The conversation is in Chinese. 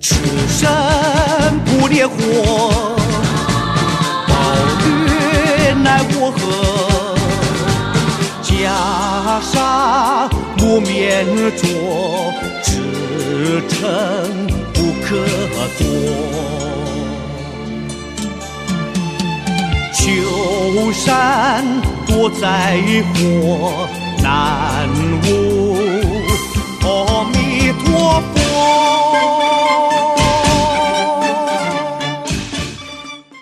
赤身不烈火，暴虐奈我何？袈裟不免着，赤诚不可夺。秋山多灾祸，难